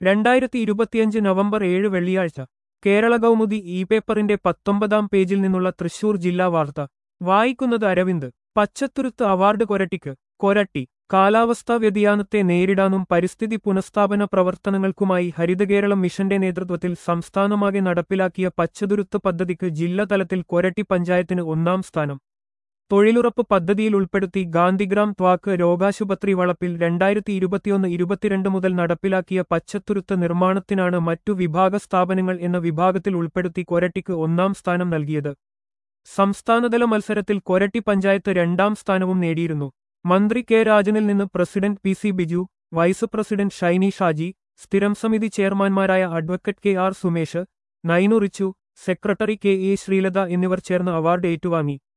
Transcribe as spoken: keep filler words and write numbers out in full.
രണ്ടായിരത്തി ഇരുപത്തിയഞ്ച് നവംബർ ഏഴ് വെള്ളിയാഴ്ച കേരള കൗമുദി ഇ പേപ്പറിന്റെ പത്തൊമ്പതാം പേജിൽ നിന്നുള്ള തൃശൂർ ജില്ലാ വാർത്ത വായിക്കുന്നത് അരവിന്ദ്. പച്ചത്തുരുത്ത് അവാർഡ് കൊരട്ടിക്ക്. കൊരട്ടി. കാലാവസ്ഥാ വ്യതിയാനത്തെ നേരിടാനും പരിസ്ഥിതി പുനഃസ്ഥാപന പ്രവർത്തനങ്ങൾക്കുമായി ഹരിതകേരളം മിഷന്റെ നേതൃത്വത്തിൽ സംസ്ഥാനമാകെ നടപ്പിലാക്കിയ പച്ചത്തുരുത്ത് പദ്ധതിക്ക് ജില്ലാതലത്തിൽ കൊരട്ടി പഞ്ചായത്തിന് ഒന്നാം സ്ഥാനം. തൊഴിലുറപ്പ് പദ്ധതിയിൽ ഉൾപ്പെടുത്തി ഗാന്ധിഗ്രാം ത്വാക്ക് രോഗാശുപത്രി വളപ്പിൽ രണ്ടായിരത്തി ഇരുപത്തിയൊന്ന് ഇരുപത്തിരണ്ട് മുതൽ നടപ്പിലാക്കിയ പച്ചത്തുരുത്ത് നിർമ്മാണത്തിനാണ് മറ്റു വിഭാഗ സ്ഥാപനങ്ങൾ എന്ന വിഭാഗത്തിൽ ഉൾപ്പെടുത്തി കൊരട്ടിക്ക് ഒന്നാം സ്ഥാനം നൽകിയത്. സംസ്ഥാനതല മത്സരത്തിൽ കൊരട്ടി പഞ്ചായത്ത് രണ്ടാം സ്ഥാനവും നേടിയിരുന്നു. മന്ത്രി കെ രാജനിൽ നിന്ന് president P C Biju, vice president Shiny Shaji, സ്ഥിരം സമിതി ചെയർമാൻമാരായ advocate K R Sumesh, Nainu Richu, secretary K A Sreelatha എന്നിവർ ചേർന്ന് അവാർഡ് ഏറ്റുവാങ്ങി.